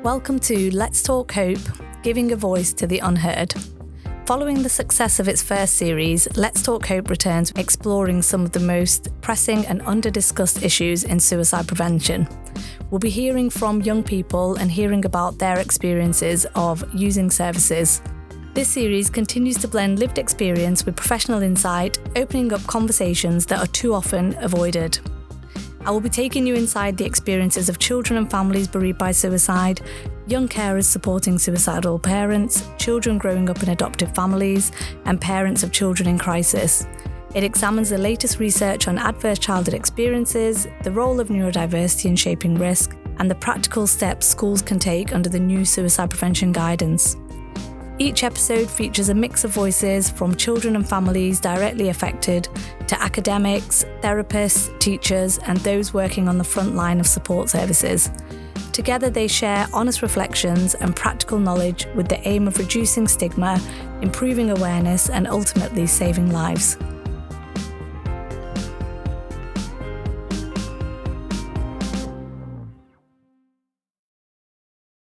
Welcome to Let's Talk Hope, giving a voice to the unheard. Following the success of its first series, Let's Talk Hope returns exploring some of the most pressing and under-discussed issues in suicide prevention. We'll be hearing from young people and hearing about their experiences of using services. This series continues to blend lived experience with professional insight, opening up conversations that are too often avoided. I will be taking you inside the experiences of children and families bereaved by suicide, young carers supporting suicidal parents, children growing up in adoptive families, and parents of children in crisis. It examines the latest research on adverse childhood experiences, the role of neurodiversity in shaping risk, and the practical steps schools can take under the new suicide prevention guidance. Each episode features a mix of voices from children and families directly affected to academics, therapists, teachers, and those working on the front line of support services. Together they share honest reflections and practical knowledge with the aim of reducing stigma, improving awareness, and ultimately saving lives.